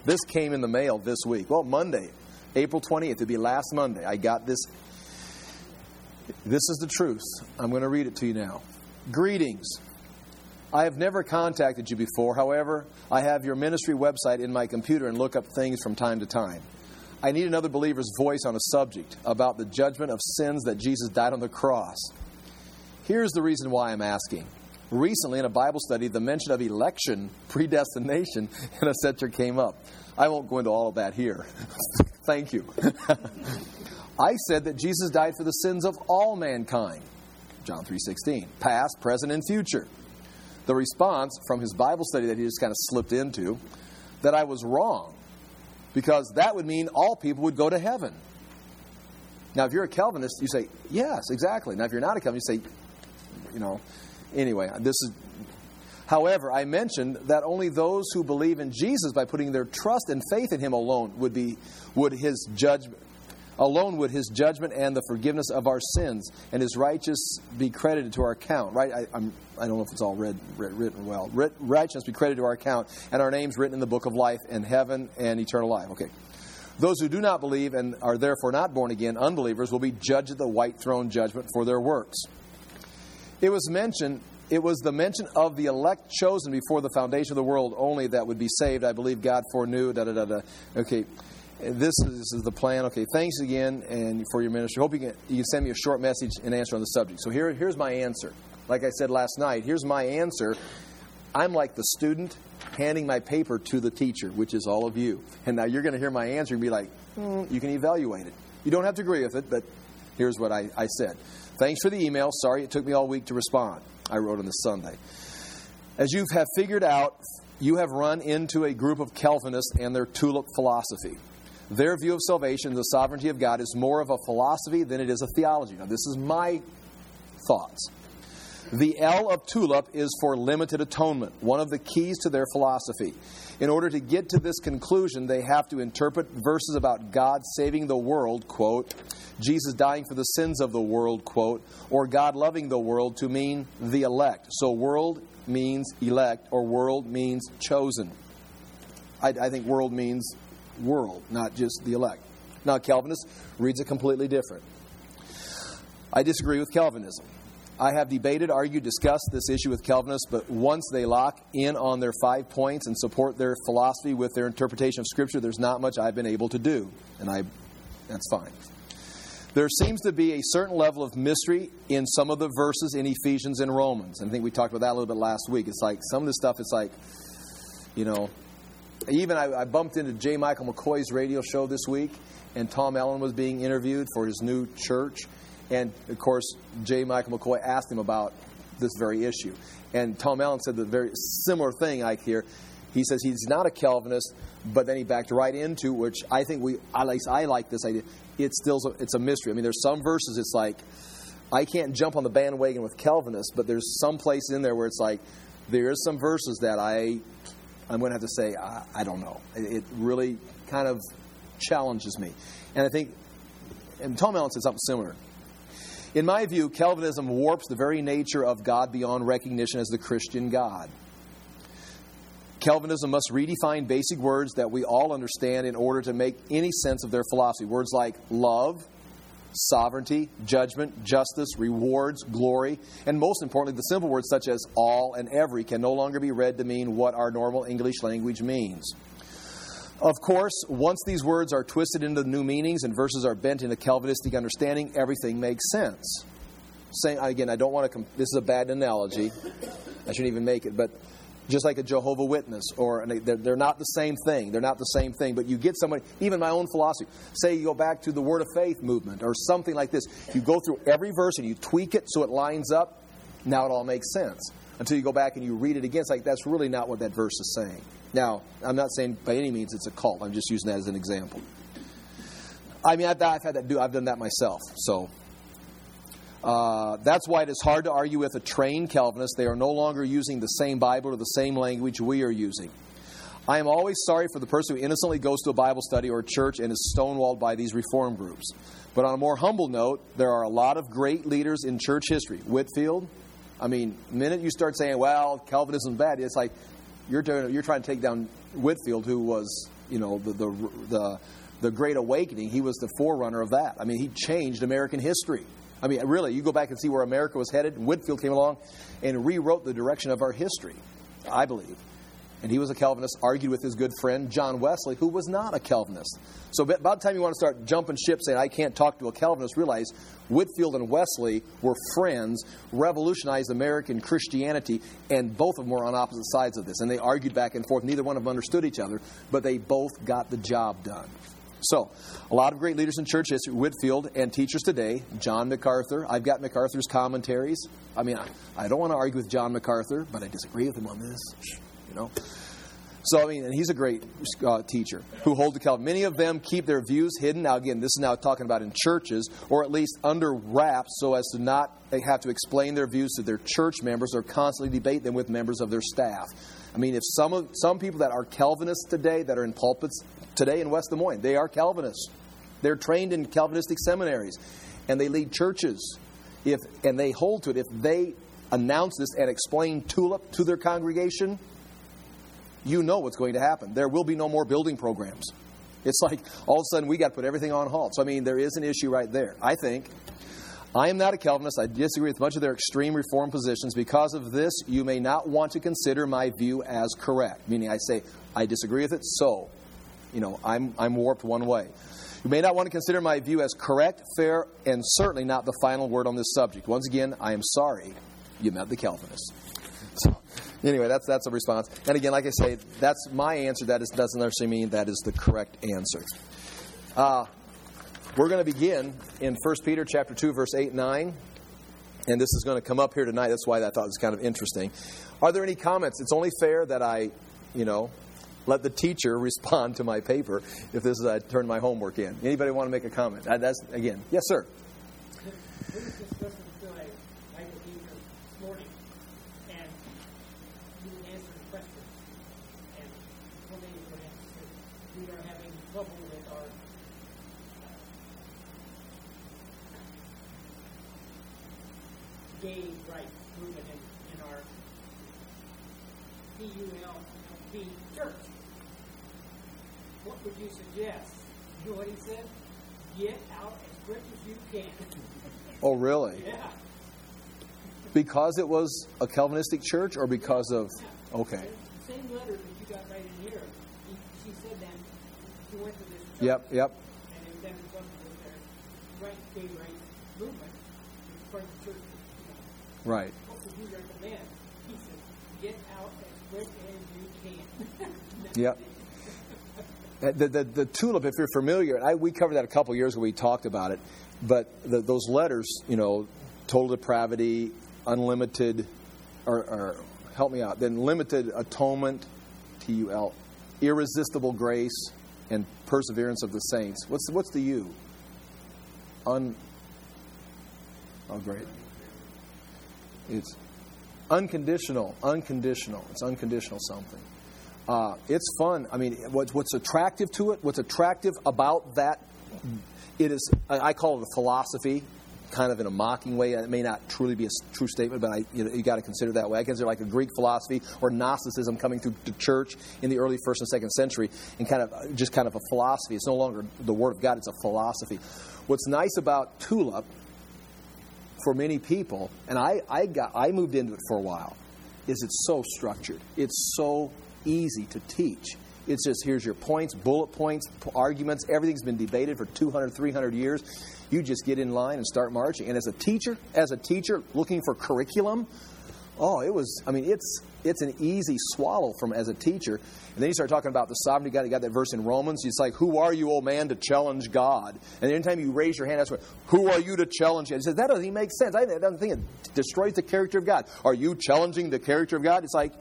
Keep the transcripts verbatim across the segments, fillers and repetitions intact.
This came in the mail this week. Well, Monday, April twentieth. It'd be last Monday. I got this. This is the truth. I'm going to read it to you now. Greetings. I have never contacted you before. However, I have your ministry website in my computer and look up things from time to time. I need another believer's voice on a subject about the judgment of sins that Jesus died on the cross. Here's the reason why I'm asking. Recently, in a Bible study, the mention of election, predestination, in a center came up. I won't go into all of that here. Thank you. I said that Jesus died for the sins of all mankind. John three sixteen. Past, present, and future. The response from his Bible study that he just kind of slipped into, that I was wrong, because that would mean all people would go to heaven. Now, if you're a Calvinist, you say, yes, exactly. Now, if you're not a Calvinist, you say, you know, anyway, this is... However, I mentioned that only those who believe in Jesus by putting their trust and faith in Him alone would be, would His judgment, alone would His judgment and the forgiveness of our sins and His righteousness be credited to our account. Right? I, I'm, I don't know if it's all read, read, written well. Writ, righteousness be credited to our account and our names written in the book of life in heaven and eternal life. Okay. Those who do not believe and are therefore not born again, unbelievers, will be judged at the white throne judgment for their works. It was mentioned. It was the mention of the elect chosen before the foundation of the world only that would be saved. I believe God foreknew. Da da da da. Okay, this is, this is the plan. Okay, thanks again and for your ministry. Hope you can you can send me a short message and answer on the subject. So here here's my answer. Like I said last night, here's my answer. I'm like the student handing my paper to the teacher, which is all of you. And now you're going to hear my answer and be like, mm, you can evaluate it. You don't have to agree with it, but here's what I, I said. Thanks for the email. Sorry it took me all week to respond. I wrote on this Sunday. As you have figured out, you have run into a group of Calvinists and their tulip philosophy. Their view of salvation, the sovereignty of God, is more of a philosophy than it is a theology. Now, this is my thoughts. The L of tulip is for limited atonement, one of the keys to their philosophy. In order to get to this conclusion, they have to interpret verses about God saving the world, quote, Jesus dying for the sins of the world, quote, or God loving the world to mean the elect. So world means elect, or world means chosen. I, I think world means world, not just the elect. Now, Calvinist reads it completely different. I disagree with Calvinism. I have debated, argued, discussed this issue with Calvinists, but once they lock in on their five points and support their philosophy with their interpretation of Scripture, there's not much I've been able to do, and I that's fine. There seems to be a certain level of mystery in some of the verses in Ephesians and Romans. And I think we talked about that a little bit last week. It's like some of this stuff, it's like, you know, even I, I bumped into J. Michael McCoy's radio show this week, and Tom Allen was being interviewed for his new church. And, of course, J. Michael McCoy asked him about this very issue. And Tom Allen said the very similar thing I hear. He says he's not a Calvinist, but then he backed right into, which I think we, at least I like this idea, it's still it's a mystery. I mean, there's some verses it's like, I can't jump on the bandwagon with Calvinists, but there's some place in there where it's like, there is some verses that I, I'm going to have to say, I, I don't know. It, it really kind of challenges me. And I think, and Tom Allen said something similar. In my view, Calvinism warps the very nature of God beyond recognition as the Christian God. Calvinism must redefine basic words that we all understand in order to make any sense of their philosophy. Words like love, sovereignty, judgment, justice, rewards, glory, and most importantly, the simple words such as all and every can no longer be read to mean what our normal English language means. Of course, once these words are twisted into new meanings and verses are bent into Calvinistic understanding, everything makes sense. Saying again, I don't want to. This is a bad analogy. I shouldn't even make it, but just like a Jehovah's Witness, or they're not the same thing. They're not the same thing. But you get somebody, even my own philosophy. Say you go back to the Word of Faith movement or something like this. You go through every verse and you tweak it so it lines up. Now it all makes sense. Until you go back and you read it again, it's like that's really not what that verse is saying. Now, I'm not saying by any means it's a cult. I'm just using that as an example. I mean, I've, I've had that do. I've done that myself. So uh, that's why it is hard to argue with a trained Calvinist. They are no longer using the same Bible or the same language we are using. I am always sorry for the person who innocently goes to a Bible study or a church and is stonewalled by these reform groups. But on a more humble note, there are a lot of great leaders in church history. Whitefield. I mean, the minute you start saying, well, Calvinism is bad, it's like, You're, doing, you're trying to take down Whitefield, who was you know, the the the, the Great Awakening. He was the forerunner of that. I mean, he changed American history. I mean, really, you go back and see where America was headed, and Whitefield came along and rewrote the direction of our history, I believe. And he was a Calvinist, argued with his good friend John Wesley, who was not a Calvinist. So by the time you want to start jumping ship saying, I can't talk to a Calvinist, realize Whitefield and Wesley were friends, revolutionized American Christianity, and both of them were on opposite sides of this. And they argued back and forth. Neither one of them understood each other, but they both got the job done. So, a lot of great leaders in church history, Whitefield, and teachers today, John MacArthur. I've got MacArthur's commentaries. I mean, I, I don't want to argue with John MacArthur, but I disagree with him on this. You know, so I mean, and he's a great uh, teacher who hold to Calvin. Many of them keep their views hidden. Now, again, this is now talking about in churches, or at least under wraps, so as to not they have to explain their views to their church members or constantly debate them with members of their staff. I mean, if some of some people that are Calvinists today, that are in pulpits today in West Des Moines, they are Calvinists. They're trained in Calvinistic seminaries, and they lead churches. If and they hold to it. If they announce this and explain TULIP to their congregation, you know what's going to happen. There will be no more building programs. It's like all of a sudden we got to put everything on halt. So, I mean, there is an issue right there. I think, I am not a Calvinist. I disagree with much of their extreme reform positions. Because of this, you may not want to consider my view as correct. Meaning I say, I disagree with it, so, you know, I'm, I'm warped one way. You may not want to consider my view as correct, fair, and certainly not the final word on this subject. Once again, I am sorry you met the Calvinists. So, anyway, that's that's a response. And again, like I say, that's my answer. That is, doesn't necessarily mean that is the correct answer. Uh, we're going to begin in First Peter chapter two, verse eight and nine. And this is going to come up here tonight. That's why I thought it was kind of interesting. Are there any comments? It's only fair that I, you know, let the teacher respond to my paper if this is I turn my homework in. Anybody want to make a comment? Uh, that's again, yes, sir. Gay rights movement in, in our P U L P church. What would you suggest? You know what he said? Get out as quick as you can. Oh, really? Yeah. Because it was a Calvinistic church, or because of... Okay. The same letter that you got right in here. He, she said then, she went to this church. Yep, yep. And then it wasn't with their right, gay rights movement. It was part of the church. Right. What would you recommend? He said, get out as quick as you can. Yep. The, the, the TULIP, if you're familiar, I, we covered that a couple of years ago. We talked about it. But the, those letters, you know, total depravity, unlimited, or, or help me out, then limited atonement, T U L, irresistible grace, and perseverance of the saints. What's what's the U? Un. Oh, great. It's unconditional, unconditional. It's unconditional something. Uh, it's fun. I mean, what's, what's attractive to it, what's attractive about that, it is, I call it a philosophy, kind of in a mocking way. It may not truly be a true statement, but I, you know, you got to consider it that way. I consider it like a Greek philosophy or Gnosticism coming through the church in the early first and second century, and kind of just kind of a philosophy. It's no longer the Word of God, it's a philosophy. What's nice about TULIP, for many people, and I, I got I moved into it for a while, is it's so structured. It's so easy to teach. It's just, here's your points, bullet points, arguments. Everything's been debated for two hundred, three hundred years. You just get in line and start marching. And as a teacher, as a teacher looking for curriculum, oh, it was, I mean, it's it's an easy swallow from as a teacher. And then you start talking about the sovereignty of God. You got that verse in Romans. It's like, who are you, old man, to challenge God? And anytime you raise your hand, that's what, who are you to challenge God? He says, that doesn't even make sense. I don't think it destroys the character of God. Are you challenging the character of God? It's like,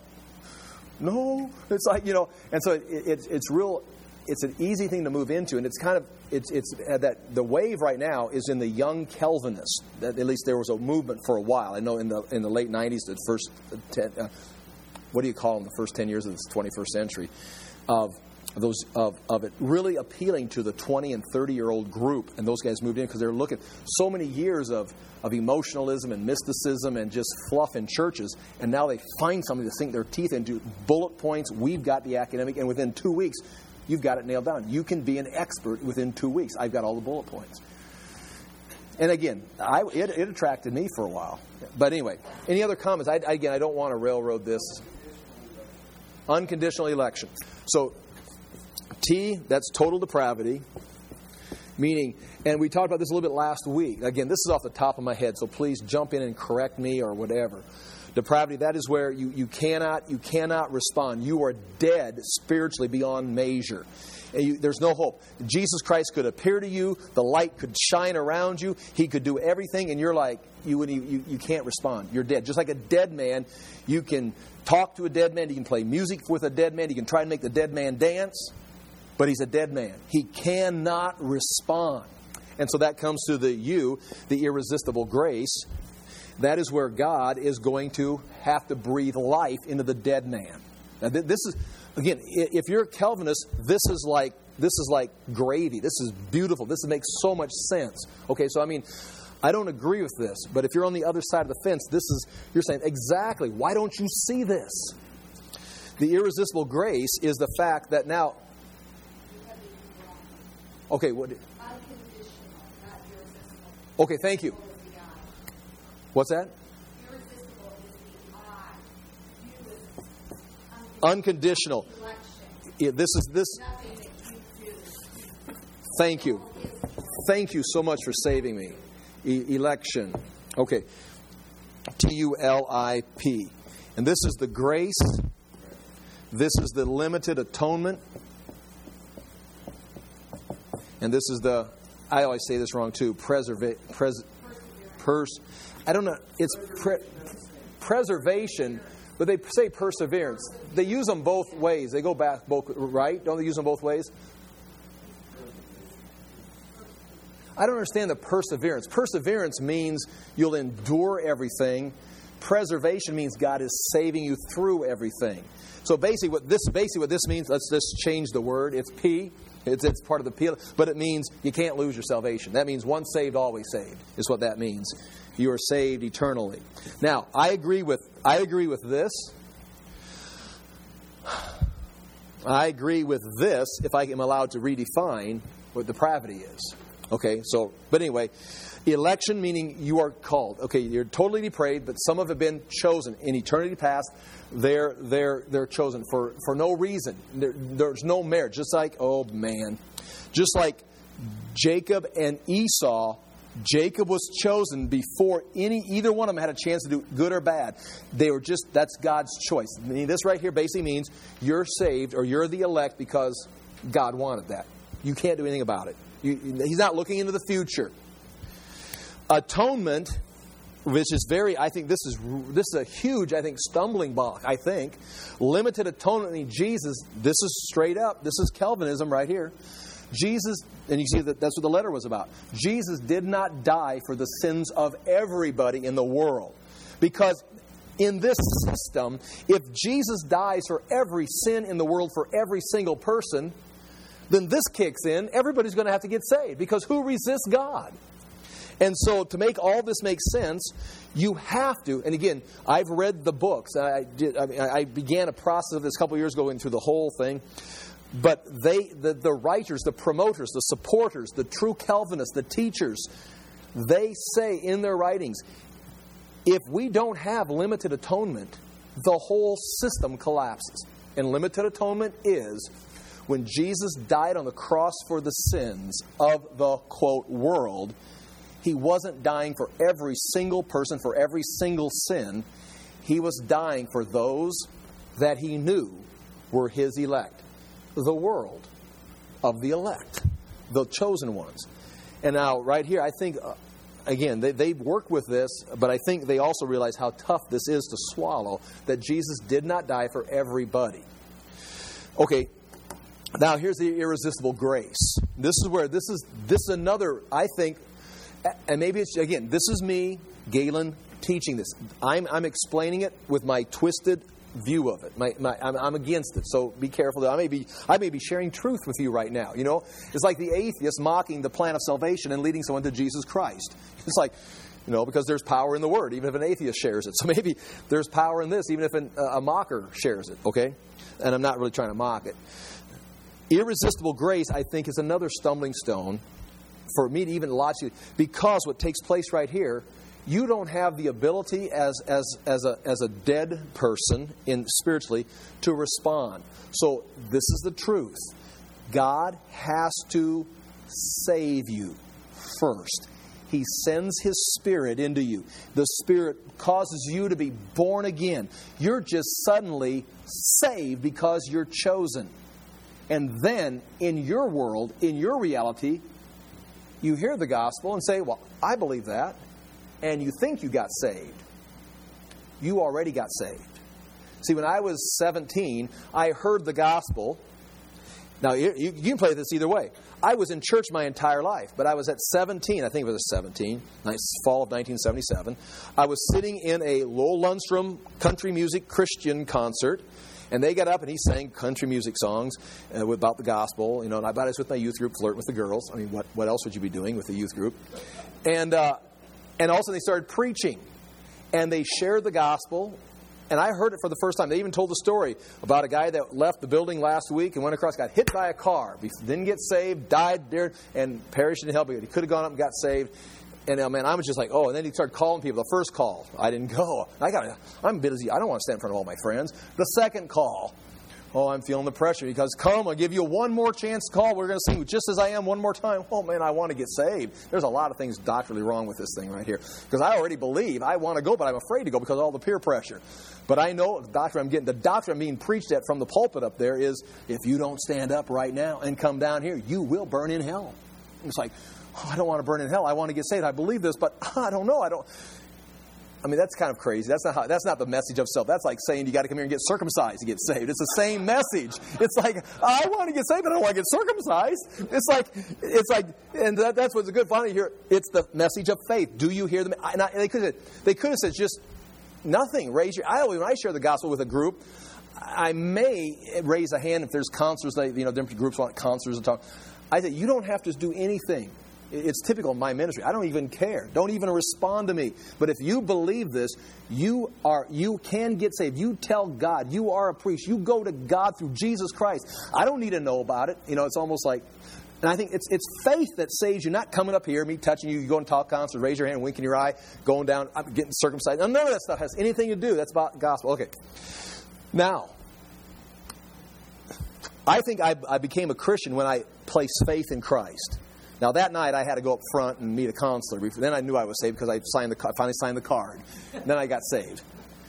no. It's like, you know, and so it, it, it's real, it's an easy thing to move into. And it's kind of, it's it's uh, that the wave right now is in the young Calvinists. That at least there was a movement for a while. I know in the in the late nineties, the first ten, uh, what do you call them, the first ten years of this twenty-first century, of those of, of it really appealing to the twenty and thirty-year-old group. And those guys moved in because they're looking so many years of, of emotionalism and mysticism and just fluff in churches. And now they find something to sink their teeth into, bullet points. We've got the academic. And within two weeks, you've got it nailed down. You can be an expert within two weeks. I've got all the bullet points. And again, I, it, it attracted me for a while. But anyway, any other comments? I, again, I don't want to railroad this. Unconditional election. So, T, that's total depravity. Meaning, and we talked about this a little bit last week. Again, this is off the top of my head, so please jump in and correct me or whatever. Depravity, that is where you, you cannot you cannot respond. You are dead spiritually beyond measure. And you, there's no hope. Jesus Christ could appear to you. The light could shine around you. He could do everything, and you're like, you, you, you can't respond. You're dead. Just like a dead man, you can talk to a dead man. You can play music with a dead man. You can try and make the dead man dance. But he's a dead man. He cannot respond. And so that comes to the U, the irresistible grace. That is where God is going to have to breathe life into the dead man. Now, this is, again, if you're a Calvinist, this is like this is like gravy. This is beautiful. This makes so much sense. Okay, so I mean, I don't agree with this, but if you're on the other side of the fence, this is you're saying exactly. Why don't you see this? The irresistible grace is the fact that now. Okay, what? Unconditional, not irresistible. Okay, thank you. What's that? Irresistible is the I. You is unconditional. Yeah, this is this. Nothing that you do. Thank you. Thank you so much for saving me. E- election. Okay. T U L I P. And this is the grace. This is the limited atonement. And this is the, I always say this wrong too, preserva- pres, pers, I don't know, it's pre, preservation, but they say perseverance. They use them both ways. They go back both, right? Don't they use them both ways? I don't understand the perseverance. Perseverance means you'll endure everything. Preservation means God is saving you through everything. So basically what this basically what this means, let's just change the word. It's P. It's, it's part of the P. But it means you can't lose your salvation. That means once saved, always saved, is what that means. You are saved eternally. Now, I agree with I agree with this. I agree with this if I am allowed to redefine what depravity is. Okay, so, but anyway, election meaning you are called. Okay, you're totally depraved, but some have been chosen. In eternity past, they're they're they're chosen for, for no reason. There, there's no merit. Just like, oh man, just like Jacob and Esau, Jacob was chosen before any either one of them had a chance to do good or bad. They were just, that's God's choice. I mean, this right here basically means you're saved or you're the elect because God wanted that. You can't do anything about it. You, he's not looking into the future. Atonement, which is very, I think this is this is a huge, I think, stumbling block, I think. Limited atonement in Jesus, this is straight up. This is Calvinism right here. Jesus, and you see that that's what the letter was about. Jesus did not die for the sins of everybody in the world. Because in this system, if Jesus dies for every sin in the world for every single person, then this kicks in. Everybody's going to have to get saved. Because who resists God? And so to make all this make sense, you have to, and again, I've read the books. I did. I, mean, I began a process of this a couple years ago, going through the whole thing. But they, the, the writers, the promoters, the supporters, the true Calvinists, the teachers, they say in their writings, if we don't have limited atonement, the whole system collapses. And limited atonement is when Jesus died on the cross for the sins of the, quote, world, He wasn't dying for every single person, for every single sin. He was dying for those that He knew were His elect. The world of the elect, the chosen ones. And now, right here, I think, uh, again, they, they work with this, but I think they also realize how tough this is to swallow, that Jesus did not die for everybody. Okay, now here's the irresistible grace. This is where, this is, this is another, I think, and maybe it's, again, this is me, Galen, teaching this. I'm, I'm explaining it with my twisted view of it. My, my, I'm, I'm against it, so be careful. I may be, I may be sharing truth with you right now. You know, it's like the atheist mocking the plan of salvation and leading someone to Jesus Christ. It's like, you know, because there's power in the Word, even if an atheist shares it. So maybe there's power in this, even if an, uh, a mocker shares it. Okay, and I'm not really trying to mock it. Irresistible grace, I think, is another stumbling stone for me to even logically, because what takes place right here, you don't have the ability as as as a as a dead person in spiritually to respond. So this is the truth. God has to save you first. He sends His Spirit into you. The Spirit causes you to be born again. You're just suddenly saved because you're chosen. And then, in your world, in your reality, you hear the gospel and say, well, I believe that. And you think you got saved. You already got saved. See, when I was seventeen, I heard the gospel. Now, you, you can play this either way. I was in church my entire life, but I was at seventeen, I think it was seventeen, fall of nineteen seventy-seven. I was sitting in a Lowell Lundstrom country music Christian concert, and they got up and he sang country music songs uh, about the gospel. You know, and I, I was with my youth group, flirting with the girls. I mean, what, what else would you be doing with the youth group? And uh, and also they started preaching, and they shared the gospel. And I heard it for the first time. They even told the story about a guy that left the building last week and went across, got hit by a car, didn't get saved, died there, and perished in hell. He could have gone up and got saved. And uh, man, I was just like, oh. And then he started calling people. The first call, I didn't go. I got, I'm busy. I don't want to stand in front of all my friends. The second call, oh, I'm feeling the pressure. Because come, I'll give you one more chance to call. We're going to sing Just As I Am one more time. Oh man, I want to get saved. There's a lot of things doctrinally wrong with this thing right here. Because I already believe I want to go, but I'm afraid to go because of all the peer pressure. But I know the doctrine I'm getting, the doctrine I'm being preached at from the pulpit up there is, if you don't stand up right now and come down here, you will burn in hell. It's like, oh, I don't want to burn in hell. I want to get saved. I believe this, but I don't know. I don't. I mean, that's kind of crazy. That's not how, that's not the message of self. That's like saying you got to come here and get circumcised to get saved. It's the same message. It's like, I want to get saved, but I don't want to get circumcised. It's like, it's like, and that, that's what's good. Finally, here, it's the message of faith. Do you hear them? And I, they could have, they could have said just nothing. Raise your. I always, when I share the gospel with a group, I may raise a hand if there's counselors. They, you know, different groups want counselors to talk. I say you don't have to do anything. It's typical of my ministry. I don't even care. Don't even respond to me. But if you believe this, you are you can get saved. You tell God. You are a priest. You go to God through Jesus Christ. I don't need to know about it. You know, it's almost like, and I think it's it's faith that saves you, not coming up here, me touching you, you go and talk concert, raise your hand, winking your eye, going down, getting circumcised. None of that stuff has anything to do. That's about the gospel. Okay. Now, I think I, I became a Christian when I placed faith in Christ. Now, that night, I had to go up front and meet a counselor. Then I knew I was saved because I signed the, finally signed the card. Then I got saved.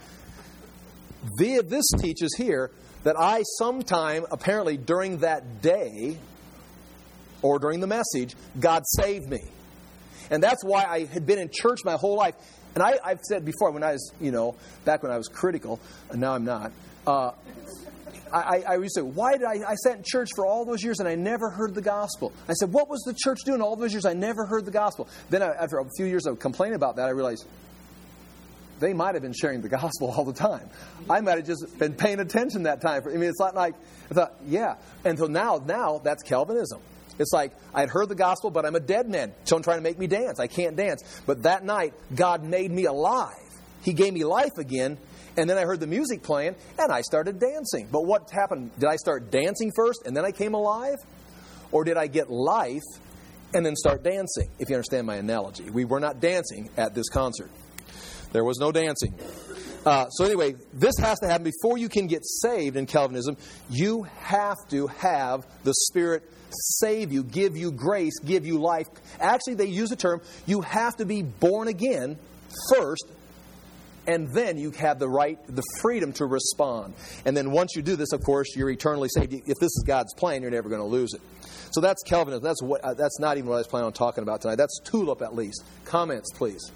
The, this teaches here that I sometime, apparently during that day, or during the message, God saved me. And that's why I had been in church my whole life. And I, I've said before, when I was, you know, back when I was critical, and now I'm not, uh, I, I used to say, why did I, I sat in church for all those years and I never heard the gospel? I said, what was the church doing all those years? I never heard the gospel. Then I, after a few years of complaining about that, I realized they might have been sharing the gospel all the time. I might have just been paying attention that time. I mean, it's not like, I thought, yeah. And so now, now that's Calvinism. It's like, I'd heard the gospel, but I'm a dead man. Someone trying to make me dance. I can't dance. But that night, God made me alive. He gave me life again. And then I heard the music playing, and I started dancing. But what happened? Did I start dancing first, and then I came alive? Or did I get life, and then start dancing? If you understand my analogy. We were not dancing at this concert. There was no dancing. Uh, so anyway, this has to happen before you can get saved in Calvinism. You have to have the Spirit save you, give you grace, give you life. Actually, they use the term, you have to be born again first, and then you have the right, the freedom to respond. And then once you do this, of course, you're eternally saved. If this is God's plan, you're never going to lose it. So that's Calvinism. That's what. Uh, that's not even what I was planning on talking about tonight. That's tulip at least. Comments, please.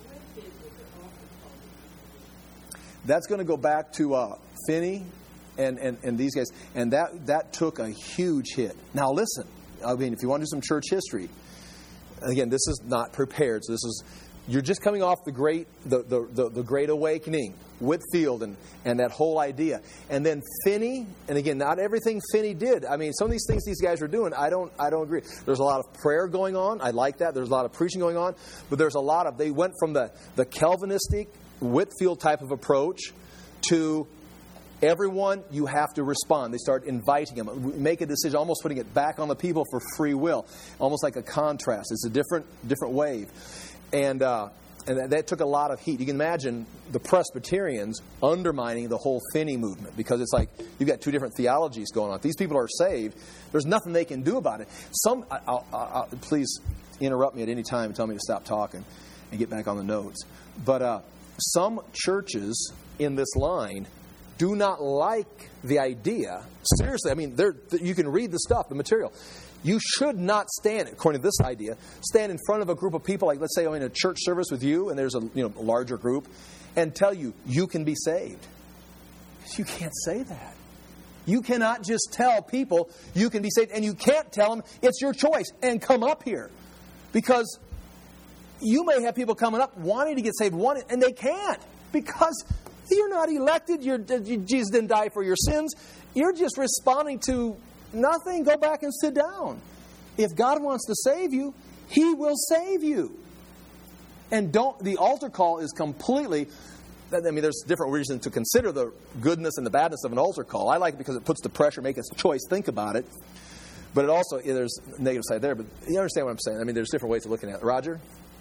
That's going to go back to uh, Finney and, and, and these guys. And that, that took a huge hit. Now listen, I mean, if you want to do some church history, again, this is not prepared. So this is... You're just coming off the great the, the, the, the Great Awakening, Whitefield, and, and that whole idea. And then Finney, and again, not everything Finney did. I mean, some of these things these guys are doing, I don't I don't agree. There's a lot of prayer going on. I like that. There's a lot of preaching going on. But there's a lot of, they went from the, the Calvinistic, Whitefield type of approach to Everyone, you have to respond. They start inviting them. Make a decision, almost putting it back on the people for free will. Almost like a contrast. It's a different different wave. And uh, and that, that took a lot of heat. You can imagine the Presbyterians undermining the whole Finney movement, because it's like you've got two different theologies going on. If these people are saved, there's nothing they can do about it. Some, I'll, I'll, I'll, please interrupt me at any time and tell me to stop talking and get back on the notes. But uh, some churches in this line do not like the idea. Seriously, I mean, you can read the stuff, the material. You should not stand, according to this idea, stand in front of a group of people, like let's say I'm in a church service with you, and there's a you know a larger group, and tell you, you can be saved. You can't say that. You cannot just tell people you can be saved, and you can't tell them it's your choice and come up here. Because you may have people coming up wanting to get saved, wanting, and they can't, because you're not elected. You're, Jesus didn't die for your sins. You're just responding to nothing. Go back and sit down. If God wants to save you, He will save you. And don't. The altar call is completely. I mean, there's different reasons to consider the goodness and the badness of an altar call. I like it because it puts the pressure, make a choice, think about it. But it also, yeah, there's a negative side there. But you understand what I'm saying? I mean, there's different ways of looking at it. Roger?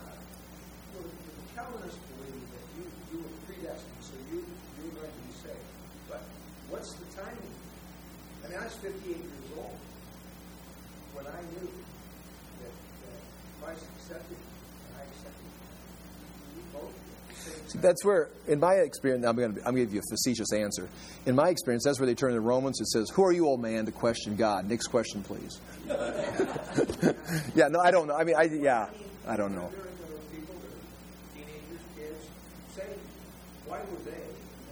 I was fifty-eight years old when I knew that, that Christ accepted and I accepted. We both. See, that's where, in my experience, I'm going to I'm going to give you a facetious answer. In my experience, that's where they turn to Romans. It says, "Who are you, old man, to question God?" Next question, please. yeah, no, I don't know. I mean, I yeah, I don't know. People, teenagers, kids, say, why would they?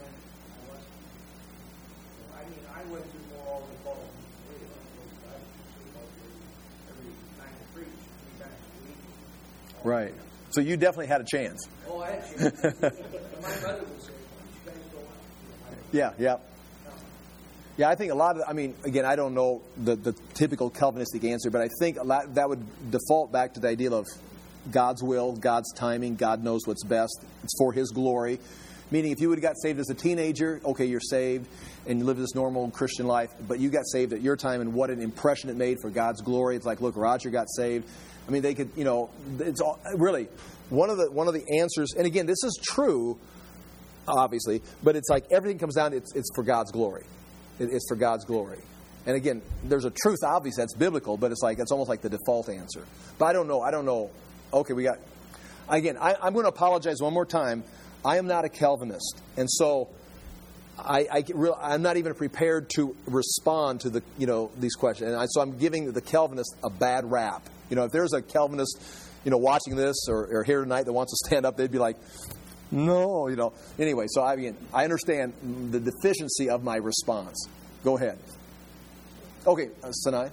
I mean, I went through more all the fall. Every time I preach, three times a week. Right. So you definitely had a chance. Oh, I had a chance. My brother would say, why don't you guys go out? Yeah, yeah. Yeah, I think a lot of, I mean, again, I don't know the, the typical Calvinistic answer, but I think a lot, that would default back to the idea of God's will, God's timing, God knows what's best. It's for His glory. Meaning, if you would have got saved as a teenager, okay, you're saved, and you live this normal Christian life, but you got saved at your time, and what an impression it made for God's glory. It's like, look, Roger got saved. I mean, they could, you know, it's all, really, one of the one of the answers, and again, this is true, obviously, but it's like everything comes down to it's, it's for God's glory. It, it's for God's glory. And again, there's a truth, obviously, that's biblical, but it's like, it's almost like the default answer. But I don't know, I don't know. Okay, we got, again, I, I'm going to apologize one more time. I am not a Calvinist, and so I, I real, I'm not even prepared to respond to the you know these questions. And I, so I'm giving the Calvinists a bad rap. You know, if there's a Calvinist, you know, watching this or, or here tonight that wants to stand up, they'd be like, no, you know. Anyway, so I mean, I understand the deficiency of my response. Go ahead. Okay, uh, Sinai.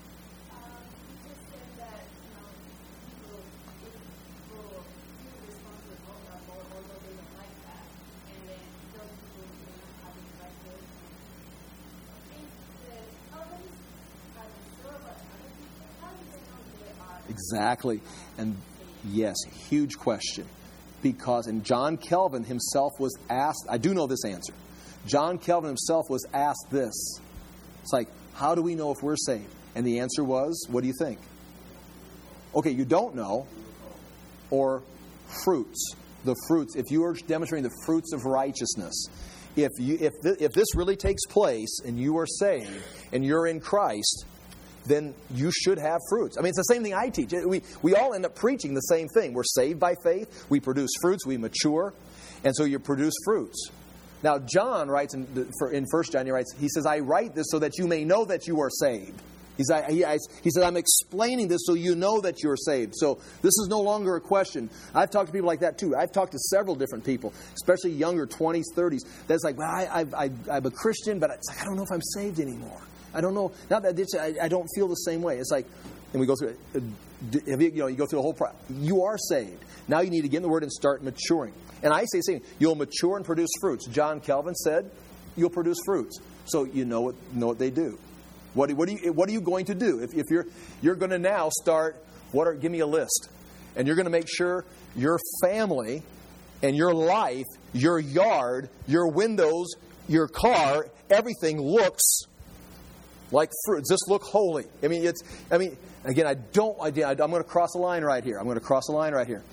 Exactly. And yes, huge question. Because, and John Calvin himself was asked, I do know this answer. John Calvin himself was asked this. It's like, how do we know if we're saved? And the answer was, what do you think? Okay, you don't know. Or fruits. The fruits. If you are demonstrating the fruits of righteousness, if you if th- if this really takes place and you are saved and you're in Christ, then you should have fruits. I mean, it's the same thing I teach. We we all end up preaching the same thing. We're saved by faith. We produce fruits. We mature. And so you produce fruits. Now, John writes in, the, for, in First John, he writes, he says, I write this so that you may know that you are saved. He's, I, he, I, he said, I'm explaining this so you know that you're saved. So this is no longer a question. I've talked to people like that too. I've talked to several different people, especially younger, twenties, thirties. That's like, well, I, I, I, I'm a Christian, but it's like, I don't know if I'm saved anymore. I don't know. Not that I, I don't feel the same way. It's like, and we go through it. You know, you go through the whole process. You are saved. Now you need to get in the Word and start maturing. And I say the same. You'll mature and produce fruits. John Calvin said, you'll produce fruits. So you know what know what they do. What, what, are, you, what are you going to do? If, if you're you're going to now start, what are, give me a list. And you're going to make sure your family and your life, your yard, your windows, your car, everything looks like fruit. Does this look holy? I mean, it's. I mean, again, I don't. I, I'm going to cross a line right here. I'm going to cross a line right here.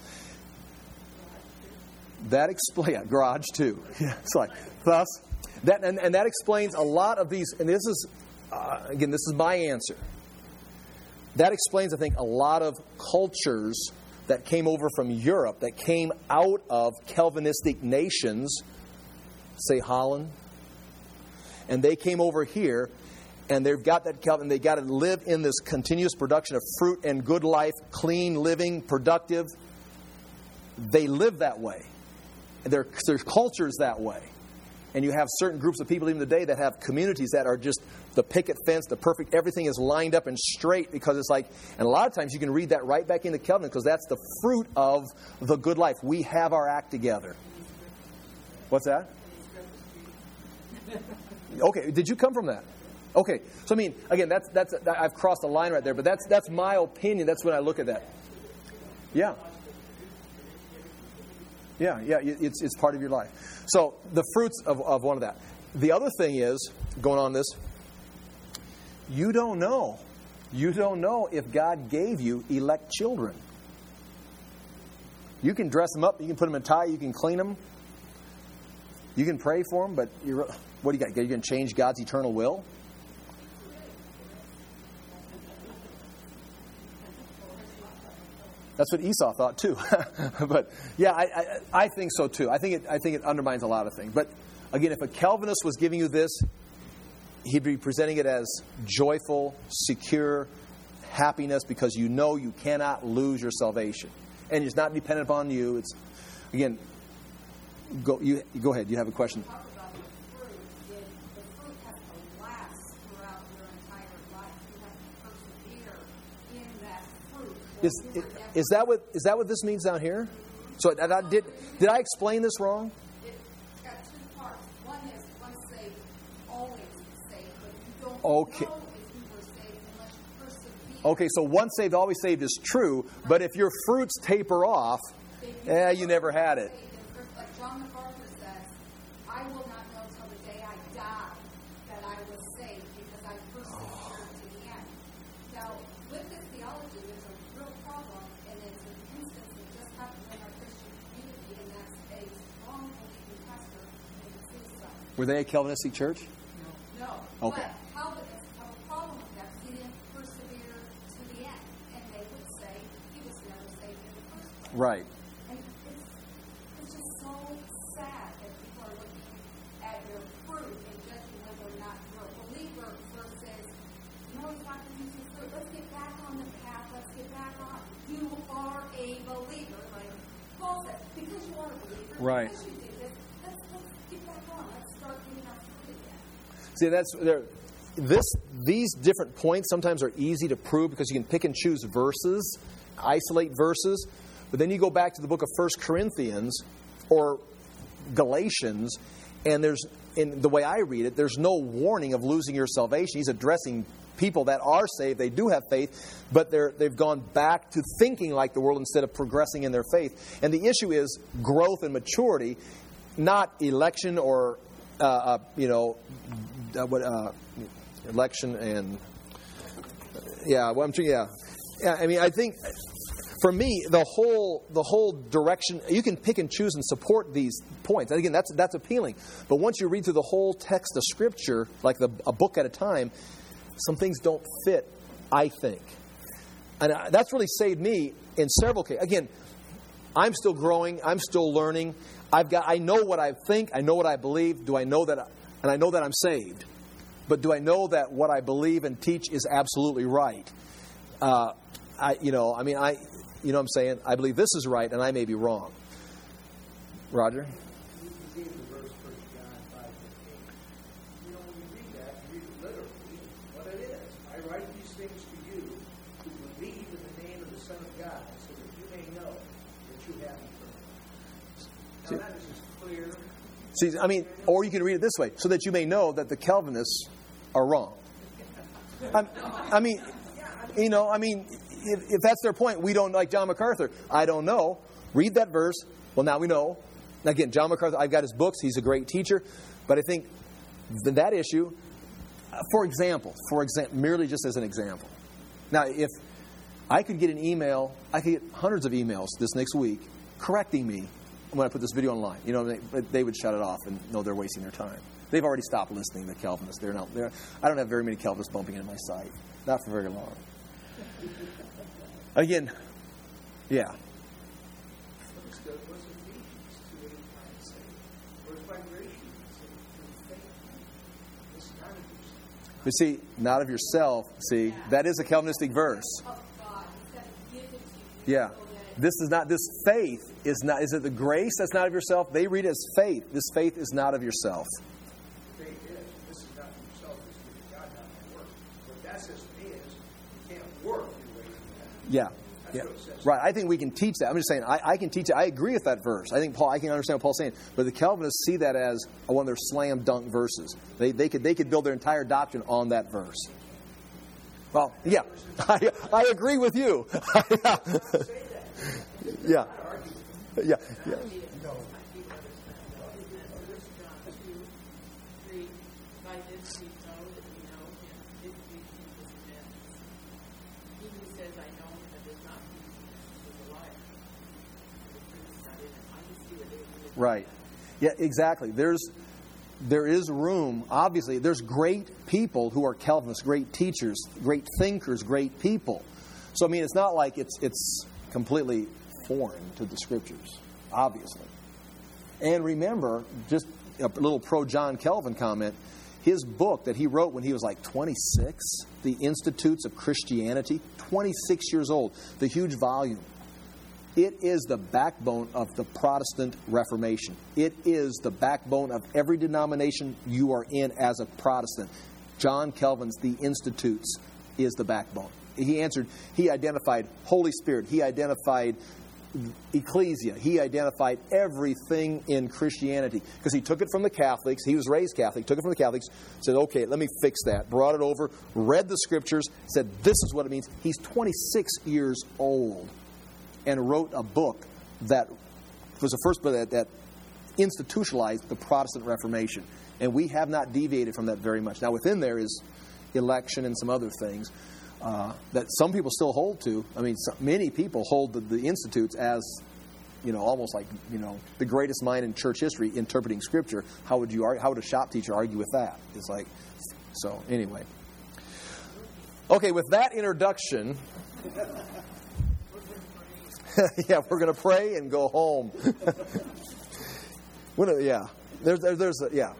That explains yeah, garage too. Yeah, it's like thus that, and, and that explains a lot of these. And this is uh, again, this is my answer. That explains, I think, a lot of cultures that came over from Europe, that came out of Calvinistic nations, say Holland, and they came over here, and they've got that Calvin. They got to live in this continuous production of fruit and good life, clean living, productive. They live that way. Their, their culture's that way. And you have certain groups of people even today that have communities that are just the picket fence, the perfect, everything is lined up and straight because it's like, and a lot of times you can read that right back into Calvin because that's the fruit of the good life. We have our act together. What's that? Okay, did you come from that? Okay, so I mean, again, that's that's I've crossed a line right there, but that's that's my opinion. That's when I look at that. Yeah. Yeah, yeah, it's it's part of your life. So the fruits of, of one of that. The other thing is, going on this, you don't know. You don't know if God gave you elect children. You can dress them up, you can put them in a tie, you can clean them, you can pray for them, but you're, what do you got? You're going to change God's eternal will? That's what Esau thought too. But yeah, I, I, I think so too. I think it I think it undermines a lot of things. But again, if a Calvinist was giving you this, he'd be presenting it as joyful, secure happiness because you know you cannot lose your salvation. And it's not dependent upon you. It's again, go you go ahead. You have a question. Talk about the fruit. If the fruit has to last throughout your entire life, you have to persevere in that fruit. Is, is is that what is that what this means down here? So did I, did did I explain this wrong? It's got two parts. One is once saved, always saved, but you don't Okay. know if you were saved unless you persevere. Okay, so once saved, always saved is true, but if your fruits taper off, eh, you never had it. Like John MacArthur says, I will not know till the day I die that I was saved because I persevered to the end. Now, with this theology, there's a real problem, and it's an instance that just happened in our Christian community, and that's a strong believing pastor named suicide. Were they a Calvinistic church? No. Okay. But Calvinists have a problem with that because he didn't persevere to the end, and they would say he was never saved in the first place. Right. And it's, it's just so sad that people are looking at your fruit and judging whether or not you're a believer versus, no, it's not going to use your fruit. Let's get back on the path. Let's get back on. You are a believer, like Paul said, because you are a believer. Right. Because you did this, let's, let's get back on. Let's start getting our fruit again. See, that's there. This these different points sometimes are easy to prove because you can pick and choose verses, isolate verses, but then you go back to the book of First Corinthians or Galatians, and there's in the way I read it, there's no warning of losing your salvation. He's addressing people that are saved, they do have faith, but they're they've gone back to thinking like the world instead of progressing in their faith. And the issue is growth and maturity, not election or uh, uh, you know. Uh, what uh, election and yeah, well, I'm sure, yeah, yeah. I mean, I think for me, the whole the whole direction you can pick and choose and support these points. And again, that's that's appealing. But once you read through the whole text of Scripture, like the, a book at a time, some things don't fit. I think, and I, that's really saved me in several cases. Again, I'm still growing. I'm still learning. I've got. I know what I think. I know what I believe. Do I know that? I, And I know that I'm saved. But do I know that what I believe and teach is absolutely right? Uh, I, you know, I mean, I, you know what I'm saying? I believe this is right and I may be wrong. Roger? You gave the verse First John five fifteen. You know, when you read that, you read it literally, what it is. I write these things to you who believe in the name of the Son of God, so that you may know that you have eternal life. Now that is as clear. See, I mean, or you can read it this way, so that you may know that the Calvinists are wrong. I'm, I mean, you know, I mean, if, if that's their point, we don't like John MacArthur. I don't know. Read that verse. Well, now we know. Again, John MacArthur, I've got his books. He's a great teacher. But I think th- that issue, uh, for example, for example, merely just as an example. Now, if I could get an email, I could get hundreds of emails this next week correcting me when I put this video online. You know, they, they would shut it off and know they're wasting their time. They've already stopped listening to Calvinists. They're not. They're, I don't have very many Calvinists bumping into my site. Not for very long. Again, yeah. What's the, what's Ephesians two eight nine say? For it's by grace you are saved through faith. It's not of yourself. But see, not of yourself. See, that is a Calvinistic verse. Of God. He's going to give it to you. Yeah. So that This is not. This faith is not. Is it the grace that's not of yourself? They read it as faith. This faith is not of yourself. Faith is. This is not for yourself. This is for God, not my work. What that says to me is you can't work your way to that. Yeah. That's Yeah. what it says. Right. I think we can teach that. I'm just saying. I, I can teach it. I agree with that verse. I think Paul. I can understand what Paul's saying. But the Calvinists see that as one of their slam dunk verses. They they could they could build their entire doctrine on that verse. Well, yeah, I, I agree with you. yeah, yeah, yeah. Right. Yeah, exactly. There's there is room. Obviously, there's great people who are Calvinists, great teachers, great thinkers, great people. So I mean, it's not like it's it's completely foreign to the Scriptures, obviously. And remember, just a little pro John Calvin comment. His book that he wrote when he was like twenty-six, The Institutes of Christianity, twenty-six years old, the huge volume. It is the backbone of the Protestant Reformation. It is the backbone of every denomination you are in as a Protestant. John Calvin's The Institutes is the backbone. He answered, he identified Holy Spirit. He identified ecclesia. He identified everything in Christianity because he took it from the Catholics. He was raised Catholic, took it from the Catholics, said, okay, let me fix that. Brought it over, read the Scriptures, said, this is what it means. He's twenty-six years old. And wrote a book that was the first book that, that institutionalized the Protestant Reformation. And we have not deviated from that very much. Now, within there is election and some other things uh, that some people still hold to. I mean, some, many people hold the, the Institutes as, you know, almost like, you know, the greatest mind in church history interpreting Scripture. How would you argue, how would a shop teacher argue with that? It's like, so anyway. Okay, with that introduction... yeah, we're going to pray and go home. yeah, there's, there's, there's a, yeah.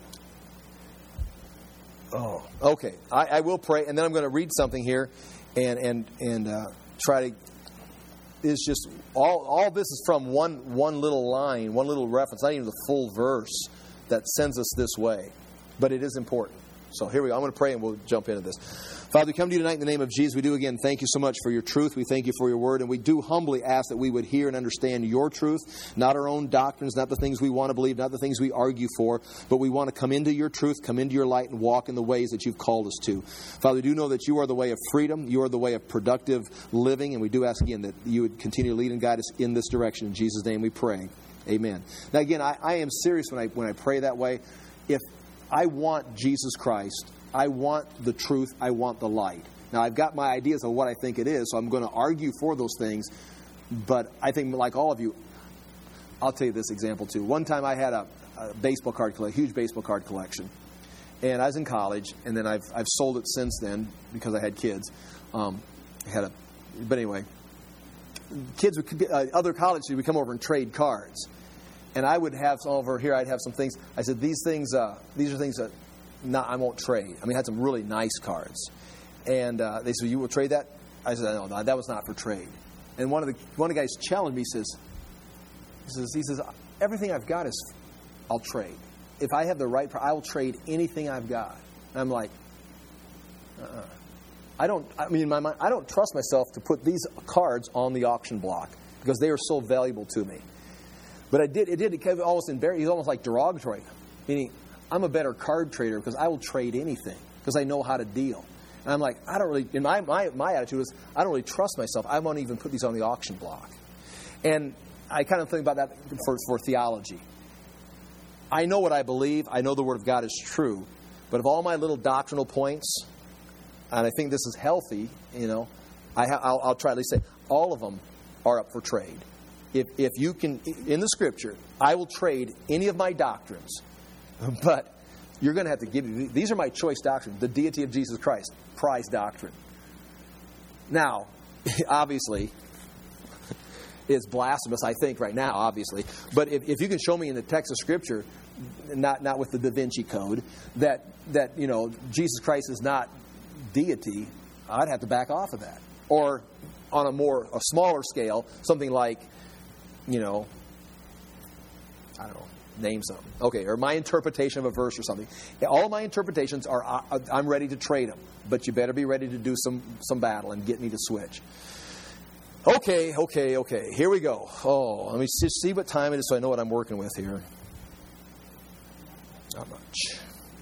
Oh, okay. I, I will pray, and then I'm going to read something here, and and and uh, try to. It's just all all this is from one one little line, one little reference, not even the full verse that sends us this way, but it is important. So here we go. I'm going to pray and we'll jump into this. Father, we come to you tonight in the name of Jesus. We do again thank you so much for your truth. We thank you for your word. And we do humbly ask that we would hear and understand your truth, not our own doctrines, not the things we want to believe, not the things we argue for, but we want to come into your truth, come into your light, and walk in the ways that you've called us to. Father, we do know that you are the way of freedom. You are the way of productive living. And we do ask again that you would continue to lead and guide us in this direction. In Jesus' name we pray. Amen. Now again, I, I am serious when I when I pray that way. If I want Jesus Christ. I want the truth. I want the light. Now, I've got my ideas of what I think it is, so I'm going to argue for those things. But I think, like all of you, I'll tell you this example, too. One time I had a, a baseball card collection, huge baseball card collection. And I was in college, and then I've I've sold it since then because I had kids. Um, I had a, but anyway, kids would, uh, other college students would come over and trade cards. And I would have some over here. I'd have some things. I said, "These things, uh, these are things that not, I won't trade." I mean, I had some really nice cards, and uh, they said, "You will trade that?" I said, "No, no, that was not for trade." And one of the one of the guys challenged me. He says, "He says, he says, everything I've got is, I'll trade. If I have the right, I will trade anything I've got." And I'm like, uh-uh. I don't. I mean, in my mind, I don't trust myself to put these cards on the auction block because they are so valuable to me. But I did. It did. It came almost embarrassing. He's almost like derogatory, meaning I'm a better card trader because I will trade anything because I know how to deal. And I'm like, I don't really. In my my my attitude is, I don't really trust myself. I won't even put these on the auction block. And I kind of think about that for for theology. I know what I believe. I know the Word of God is true. But of all my little doctrinal points, and I think this is healthy, you know, I ha- I'll, I'll try to at least say all of them are up for trade. If if you can, in the Scripture, I will trade any of my doctrines, but you're going to have to give me, these are my choice doctrines, the deity of Jesus Christ, prize doctrine. Now, obviously, it's blasphemous, I think, right now, obviously. But if, if you can show me in the text of Scripture, not not with the Da Vinci Code, that, that you know, Jesus Christ is not deity, I'd have to back off of that. Or on a more, a smaller scale, something like, you know, I don't know, name something. Okay, or my interpretation of a verse or something. All my interpretations are, I'm ready to trade them. But you better be ready to do some, some battle and get me to switch. Okay, okay, okay. Here we go. Oh, let me just see what time it is so I know what I'm working with here. Not much.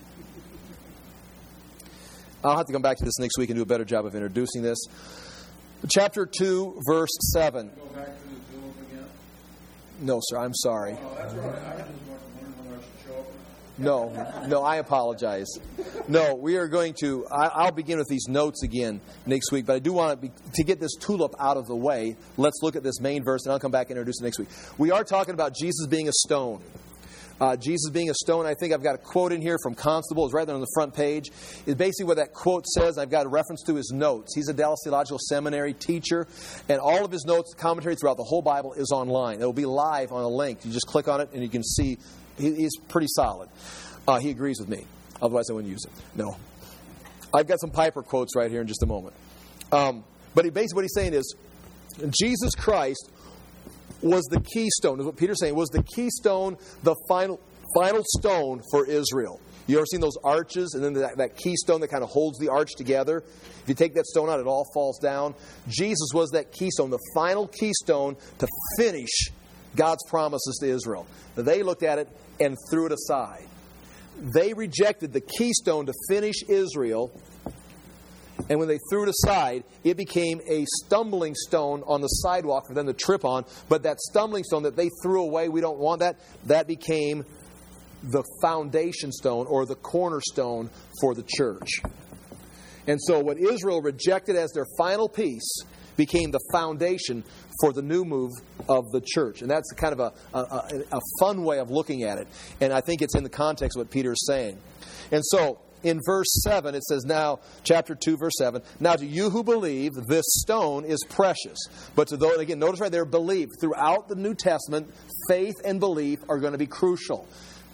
I'll have to come back to this next week and do a better job of introducing this. Chapter two, verse seven. Go back to the Zoom again? No, sir, I'm sorry. Oh, that's all right. I just want to wonder when I should show up. No, no, I apologize. No, we are going to, I, I'll begin with these notes again next week, but I do want to, be, to get this tulip out of the way, let's look at this main verse, and I'll come back and introduce it next week. We are talking about Jesus being a stone. Uh, Jesus being a stone. I think I've got a quote in here from Constable. It's right there on the front page. It's basically what that quote says. I've got a reference to his notes. He's a Dallas Theological Seminary teacher, and all of his notes, commentary throughout the whole Bible is online. It will be live on a link. You just click on it, and you can see he, he's pretty solid. Uh, he agrees with me. Otherwise, I wouldn't use it. No. I've got some Piper quotes right here in just a moment. Um, but he, basically what he's saying is, Jesus Christ was the keystone, is what Peter's saying, was the keystone, the final final stone for Israel. You ever seen those arches and then that, that keystone that kind of holds the arch together? If you take that stone out, it all falls down. Jesus was that keystone, the final keystone to finish God's promises to Israel. They looked at it and threw it aside. They rejected the keystone to finish Israel. And when they threw it aside, it became a stumbling stone on the sidewalk for them to trip on. But that stumbling stone that they threw away, we don't want that, that became the foundation stone or the cornerstone for the church. And so what Israel rejected as their final piece became the foundation for the new move of the church. And that's kind of a, a, a fun way of looking at it. And I think it's in the context of what Peter is saying. And so in verse seven, it says now, chapter two, verse seven, now to you who believe, this stone is precious. But to those, again, notice right there, believe. Throughout the New Testament, faith and belief are going to be crucial.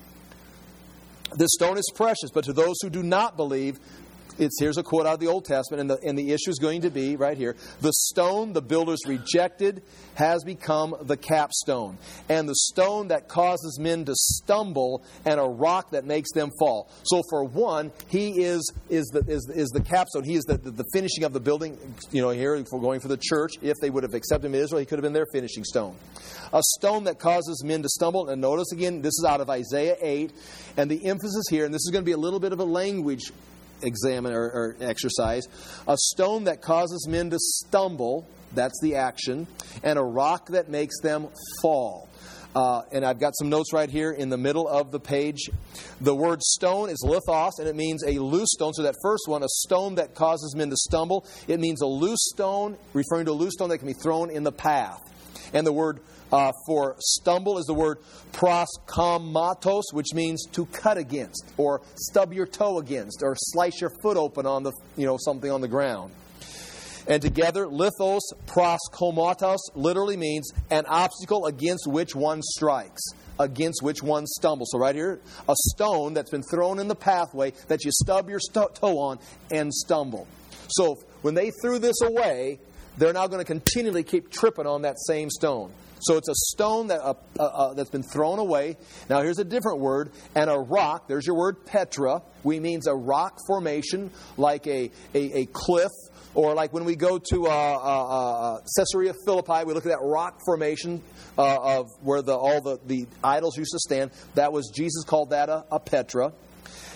This stone is precious, but to those who do not believe, it's, here's a quote out of the Old Testament, and the, and the issue is going to be right here. The stone the builders rejected has become the capstone, and the stone that causes men to stumble, and a rock that makes them fall. So for one, he is is the is, is the capstone. He is the, the, the finishing of the building. You know, here if we're going for the church, if they would have accepted him in Israel, he could have been their finishing stone. A stone that causes men to stumble. And notice again, this is out of Isaiah eight, and the emphasis here, and this is going to be a little bit of a language examine or, or exercise. A stone that causes men to stumble, that's the action, and a rock that makes them fall. Uh, and I've got some notes right here in the middle of the page. The word stone is lithos, and it means a loose stone. So that first one, a stone that causes men to stumble, it means a loose stone, referring to a loose stone that can be thrown in the path. And the word Uh, for stumble is the word proskomatos, which means to cut against, or stub your toe against, or slice your foot open on the, you know, something on the ground. And together, lithos, proskomatos literally means an obstacle against which one strikes, against which one stumbles. So right here, a stone that's been thrown in the pathway that you stub your st- toe on and stumble. So when they threw this away, they're now going to continually keep tripping on that same stone. So it's a stone that uh, uh, uh, that's been thrown away. Now here's a different word. And a rock, there's your word Petra, which means a rock formation, like a, a, a cliff. Or like when we go to uh, uh, uh, Caesarea Philippi, we look at that rock formation uh, of where the, all the, the idols used to stand. That was, Jesus called that a, a Petra.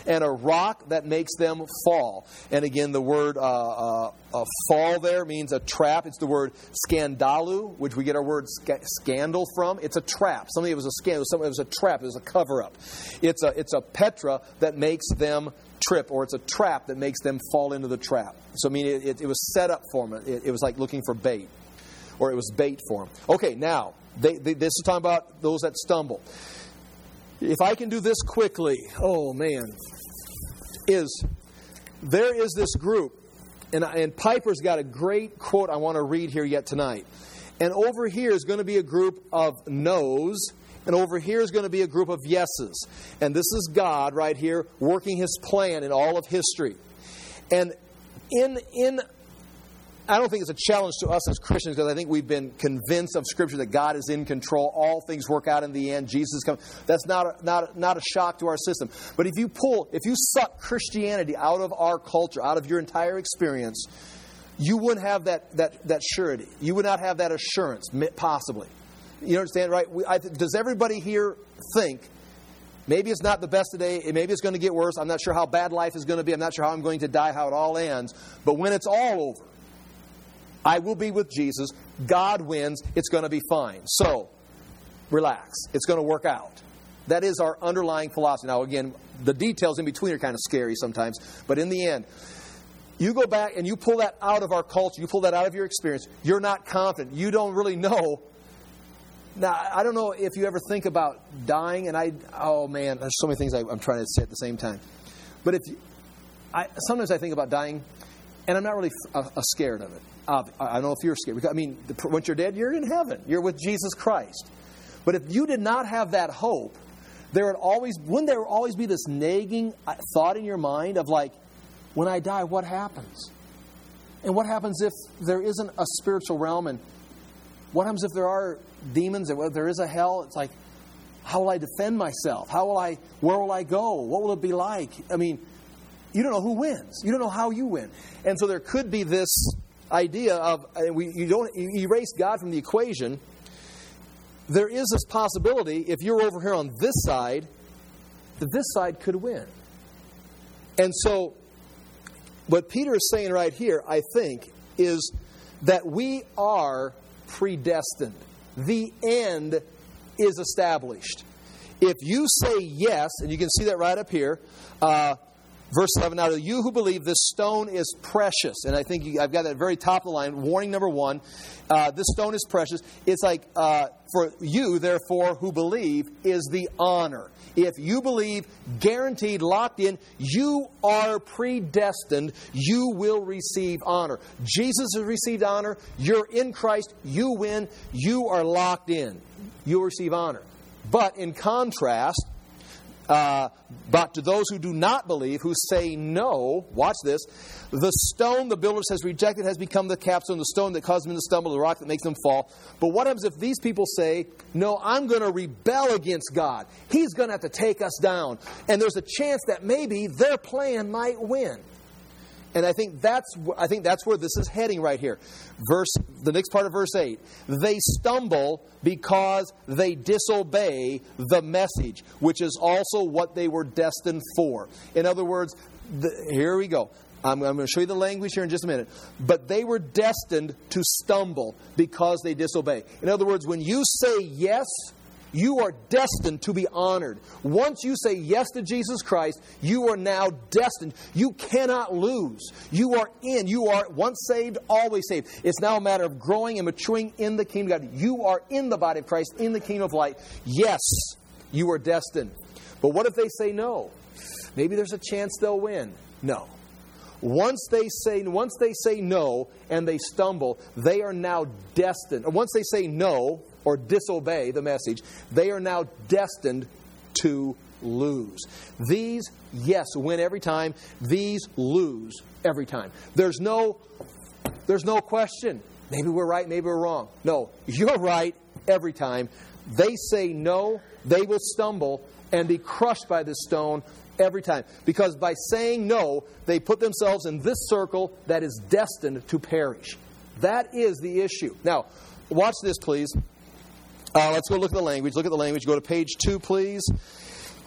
and a rock that makes them fall. And again, the word uh, uh, uh, fall there means a trap. It's the word scandalu, which we get our word sc- scandal from. It's a trap. Something it was a scandal. Something it was a trap. It was a cover-up. It's a it's a petra that makes them trip, or it's a trap that makes them fall into the trap. So I mean, it, it, it was set up for them. It, it was like looking for bait, or it was bait for them. Okay, now they, they, this is talking about those that stumble. If I can do this quickly, oh man, is there is this group, and, and Piper's got a great quote I want to read here yet tonight. And over here is going to be a group of no's, and over here is going to be a group of yeses. And this is God right here working His plan in all of history. And in in I don't think it's a challenge to us as Christians, because I think we've been convinced of Scripture that God is in control. All things work out in the end. Jesus is coming. That's not a, not a, not a shock to our system. But if you pull, if you suck Christianity out of our culture, out of your entire experience, you wouldn't have that that that surety. You would not have that assurance, possibly. You understand, right? We, I, does everybody here think maybe it's not the best today, maybe it's going to get worse, I'm not sure how bad life is going to be, I'm not sure how I'm going to die, how it all ends, but when it's all over, I will be with Jesus, God wins, it's going to be fine. So, relax. It's going to work out. That is our underlying philosophy. Now, again, the details in between are kind of scary sometimes, but in the end, you go back and you pull that out of our culture, you pull that out of your experience, you're not confident, you don't really know. Now, I don't know if you ever think about dying, and I, oh man, there's so many things I, I'm trying to say at the same time. But if you, I, sometimes I think about dying, and I'm not really uh, uh, scared of it. Uh, I don't know if you're scared. Because, I mean, the, once you're dead, you're in heaven. You're with Jesus Christ. But if you did not have that hope, there would always, wouldn't there always be this nagging thought in your mind of like, when I die, what happens? And what happens if there isn't a spiritual realm? And what happens if there are demons? And if there is a hell? It's like, how will I defend myself? How will I, where will I go? What will it be like? I mean, you don't know who wins. You don't know how you win. And so there could be this idea of, we, you don't you erase God from the equation. There is this possibility, if you're over here on this side, that this side could win. And so, what Peter is saying right here, I think, is that we are predestined. The end is established. If you say yes, and you can see that right up here, uh, verse eleven, now to you who believe, this stone is precious. And I think you, I've got that very top of the line, warning number one. Uh, this stone is precious. It's like, uh, for you, therefore, who believe, is the honor. If you believe, guaranteed, locked in, you are predestined, you will receive honor. Jesus has received honor. You're in Christ. You win. You are locked in. You'll receive honor. But in contrast, Uh, but to those who do not believe, who say no, watch this, the stone the builders has rejected has become the capstone, the stone that causes them to stumble, the rock that makes them fall. But what happens if these people say, no, I'm going to rebel against God. He's going to have to take us down. And there's a chance that maybe their plan might win. And I think that's I think that's where this is heading right here. Verse the next part of verse eight. They stumble because they disobey the message, which is also what they were destined for. In other words, the, here we go. I'm, I'm going to show you the language here in just a minute. But they were destined to stumble because they disobey. In other words, when you say yes, you are destined to be honored. Once you say yes to Jesus Christ, you are now destined. You cannot lose. You are in. You are once saved, always saved. It's now a matter of growing and maturing in the kingdom of God. You are in the body of Christ, in the kingdom of light. Yes, you are destined. But what if they say no? Maybe there's a chance they'll win. No. Once they say once they say no and they stumble, they are now destined. Or once they say no or disobey the message, they are now destined to lose. These, yes, win every time. These lose every time. There's no, there's no question. Maybe we're right, maybe we're wrong. No, you're right every time. They say no, they will stumble and be crushed by this stone every time. Because by saying no, they put themselves in this circle that is destined to perish. That is the issue. Now, watch this, please. Uh, let's go look at the language. Look at the language. Go to page two, please.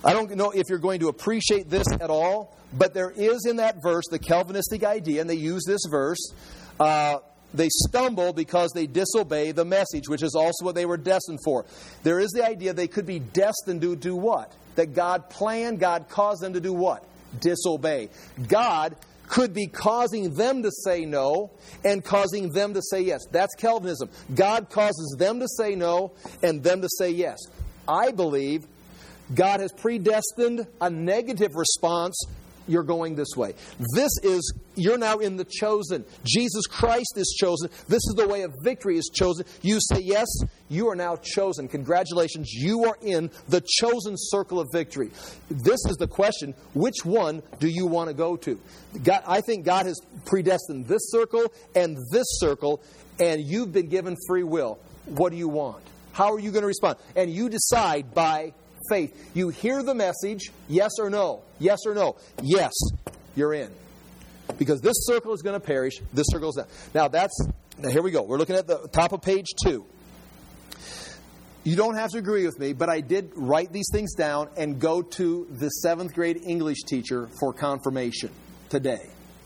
I don't know if you're going to appreciate this at all, but there is in that verse the Calvinistic idea, and they use this verse. Uh, they stumble because they disobey the message, which is also what they were destined for. There is the idea they could be destined to do what? That God planned, God caused them to do what? Disobey. God could be causing them to say no and causing them to say yes. That's Calvinism. God causes them to say no and them to say yes. I believe God has predestined a negative response. You're going this way. This is, you're now in the chosen. Jesus Christ is chosen. This is the way of victory is chosen. You say yes, you are now chosen. Congratulations, you are in the chosen circle of victory. This is the question, which one do you want to go to? God, I think God has predestined this circle and this circle, and you've been given free will. What do you want? How are you going to respond? And you decide by faith. You hear the message, yes or no? Yes or no? Yes, you're in. Because this circle is going to perish, this circle is not. Now that's, now here we go. We're looking at the top of page two. You don't have to agree with me, but I did write these things down and go to the seventh grade English teacher for confirmation today.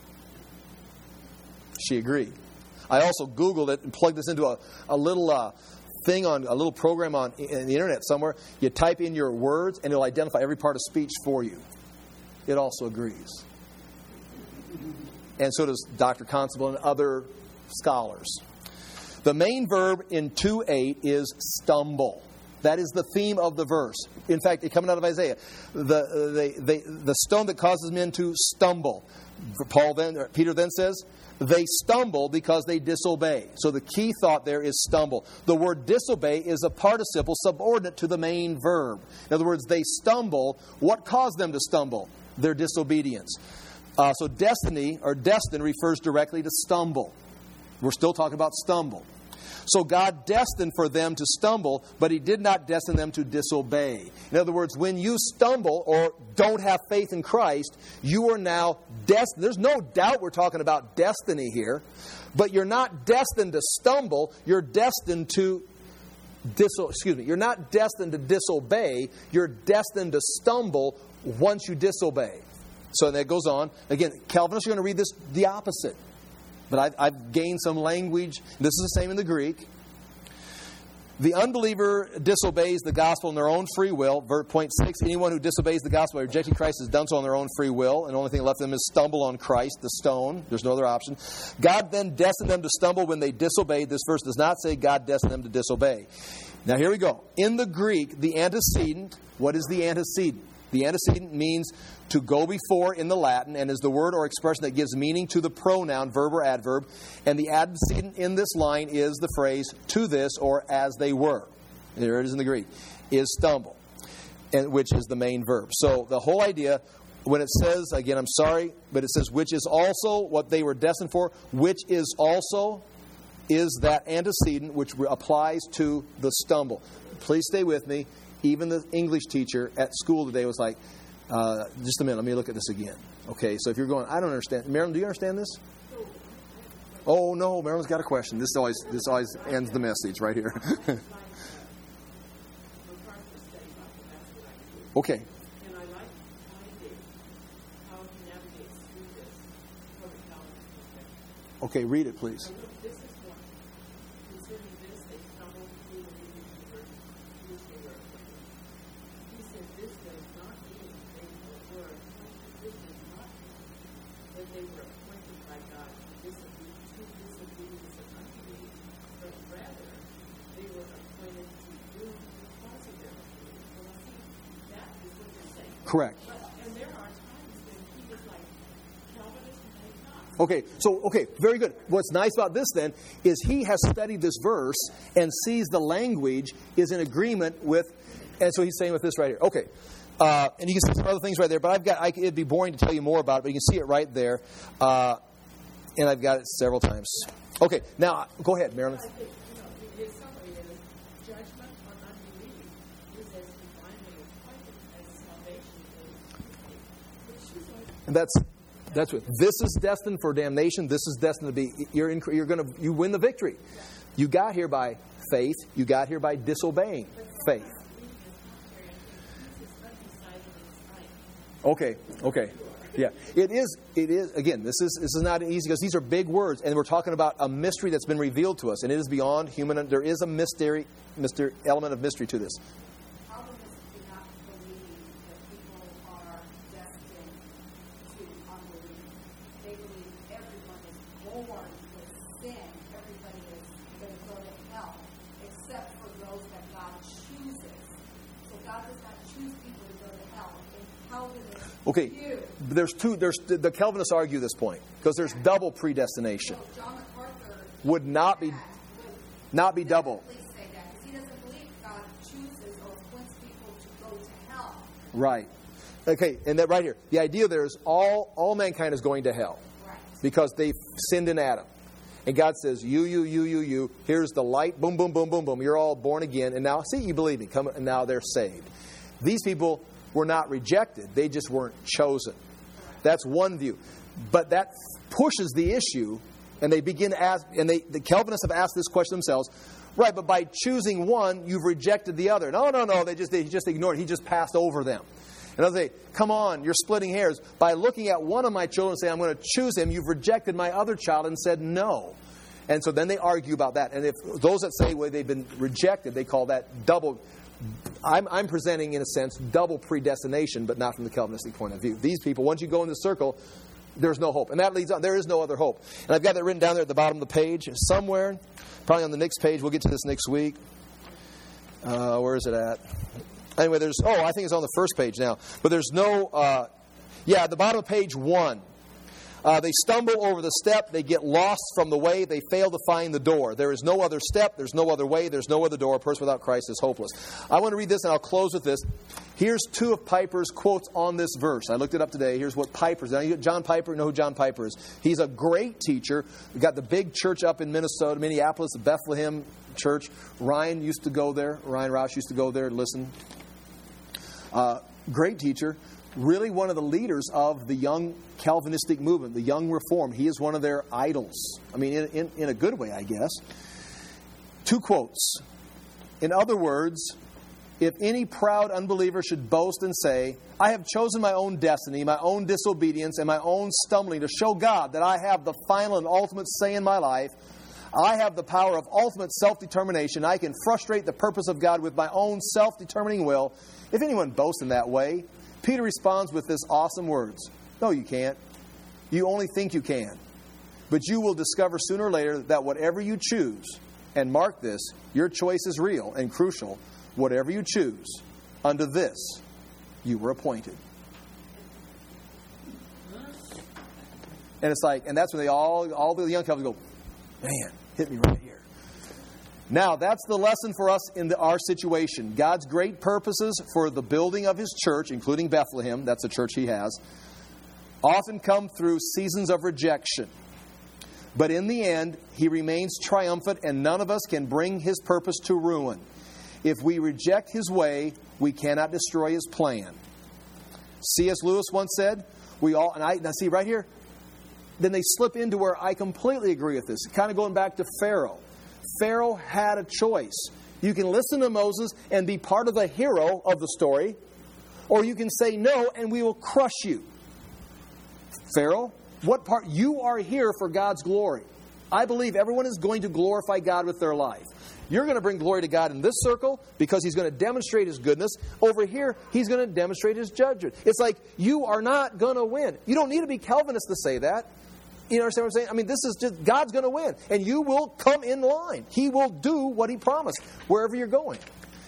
She agreed. I also Googled it and plugged this into a, a little uh, thing on a little program on in the internet somewhere. You type in your words and it'll identify every part of speech for you. It also agrees. And so does Doctor Constable and other scholars. The main verb in two eight is stumble. That is the theme of the verse. In fact, it coming out of Isaiah. The, the, the, the stone that causes men to stumble. Paul then, Peter then says, they stumble because they disobey. So the key thought there is stumble. The word disobey is a participle subordinate to the main verb. In other words, they stumble. What caused them to stumble? Their disobedience. Uh, so destiny, or destined, refers directly to stumble. We're still talking about stumble. So God destined for them to stumble, but He did not destine them to disobey. In other words, when you stumble or don't have faith in Christ, you are now destined. There's no doubt we're talking about destiny here, but you're not destined to stumble. You're destined to diso- excuse me. You're not destined to disobey. You're destined to stumble once you disobey. So that goes on. Again, Calvinists are going to read this the opposite. But I've, I've gained some language. This is the same in the Greek. The unbeliever disobeys the gospel in their own free will. Verse point six, anyone who disobeys the gospel by rejecting Christ has done so on their own free will. And the only thing left them is stumble on Christ, the stone. There's no other option. God then destined them to stumble when they disobeyed. This verse does not say God destined them to disobey. Now here we go. In the Greek, the antecedent, what is the antecedent? The antecedent means to go before in the Latin and is the word or expression that gives meaning to the pronoun, verb or adverb. And the antecedent in this line is the phrase to this or as they were. There it is in the Greek. Is stumble, and which is the main verb. So the whole idea, when it says, again, I'm sorry, but it says which is also what they were destined for, which is also is that antecedent which applies to the stumble. Please stay with me. Even the English teacher at school today was like, uh, just a minute, let me look at this again. Okay, so if you're going, I don't understand. Marilyn, do you understand this? Oh, no, Marilyn's got a question. This always this always ends the message right here. Okay. And I like finding how he navigates through this from a Calvinist perspective. Okay, read it, please. This is one. Concerning this, they stumbled through the reading of the verse, which they were acquainted. He said, this does not mean they were acquainted. This does not mean that they were acquainted by God to disobedience and unbelief, but rather they were acquainted to do because of their unbelief. Well, I think that is what you're saying. Correct. But, and there are times when he was like Calvinist and they not. Okay, so, okay, very good. What's nice about this then is he has studied this verse and sees the language is in agreement with, and so he's saying with this right here. Okay, uh, and you can see some other things right there, but I've got, I, it'd be boring to tell you more about it, but you can see it right there, uh, and I've got it several times. Okay, now, go ahead, Marilyn. I think, you know, if somebody is judgment on unbelief is as divinely appointed as salvation is. But she's like, And that's that's what this is destined for damnation. This is destined to be you're in, you're going to you win the victory. You got here by faith. You got here by disobeying faith. reading his commentary, I think he's just undecided Okay, okay. Yeah, it is. It is. Again, this is this is not easy because these are big words, and we're talking about a mystery that's been revealed to us, and it is beyond human. There is a mystery, mystery element of mystery to this. Calvinists do not believe that people are destined to unbelief. They believe everyone is born with sin. Everybody is going to go to hell, except for those that God chooses. So God does not choose people to go to hell. In Calvinists, Okay, you. there's two. There's the Calvinists argue this point because there's double predestination. So John MacArthur Would not be would not be double. definitely say that because he doesn't believe God chooses or appoints people to go to hell. Right. Okay, and that right here, the idea there is all all mankind is going to hell Right. because they sinned in Adam. And God says, you, you, you, you, you, here's the light, boom, boom, boom, boom, boom. You're all born again. And now, see, you believe me. Come, and now they're saved. These people were not rejected. They just weren't chosen. That's one view. But that pushes the issue, and they begin to ask, and they, the Calvinists have asked this question themselves, right, but by choosing one, you've rejected the other. No, no, no, they just, they just ignored it. He just passed over them. And I'll say, come on, you're splitting hairs. By looking at one of my children and saying, I'm going to choose him, you've rejected my other child and said no. And so then they argue about that. And if those that say well, they've been rejected, they call that double. I'm, I'm presenting, in a sense, double predestination, but not from the Calvinistic point of view. These people, once you go in the circle, there's no hope. And that leads on. There is no other hope. And I've got that written down there at the bottom of the page somewhere, probably on the next page. We'll get to this next week. Uh, where is it at? Anyway, there's, oh, I think it's on the first page now. But there's no, uh, yeah, at the bottom of page one. Uh, they stumble over the step. They get lost from the way. They fail to find the door. There is no other step. There's no other way. There's no other door. A person without Christ is hopeless. I want to read this, and I'll close with this. Here's two of Piper's quotes on this verse. I looked it up today. Here's what Piper's. Now, you, John Piper, you know who John Piper is. He's a great teacher. We've got the big church up in Minnesota, Minneapolis, the Bethlehem Church. Ryan used to go there. Ryan Roush used to go there and listen. Uh, great teacher. Really one of the leaders of the young Calvinistic movement, the young Reform. He is one of their idols. I mean, in, in, in a good way, I guess. Two quotes. In other words, if any proud unbeliever should boast and say, I have chosen my own destiny, my own disobedience, and my own stumbling to show God that I have the final and ultimate say in my life, I have the power of ultimate self-determination. I can frustrate the purpose of God with my own self-determining will. If anyone boasts in that way, Peter responds with this awesome words. No, you can't. You only think you can. But you will discover sooner or later that whatever you choose, and mark this, your choice is real and crucial, whatever you choose, unto this you were appointed. And it's like, and that's when they all, all the young couples go, man, hit me right here. Now, that's the lesson for us in the, our situation. God's great purposes for the building of His church, including Bethlehem, that's a church He has, often come through seasons of rejection. But in the end, He remains triumphant, and none of us can bring His purpose to ruin. If we reject His way, we cannot destroy His plan. C S Lewis once said, we all, and I, now see right here, then they slip into where I completely agree with this. Kind of going back to Pharaoh. Pharaoh had a choice. You can listen to Moses and be part of the hero of the story, or you can say no and we will crush you. Pharaoh, what part? You are here for God's glory. I believe everyone is going to glorify God with their life. You're going to bring glory to God in this circle because He's going to demonstrate His goodness. Over here, He's going to demonstrate His judgment. It's like you are not going to win. You don't need to be Calvinist to say that. You understand what I'm saying? I mean, this is just, God's going to win. And you will come in line. He will do what He promised wherever you're going.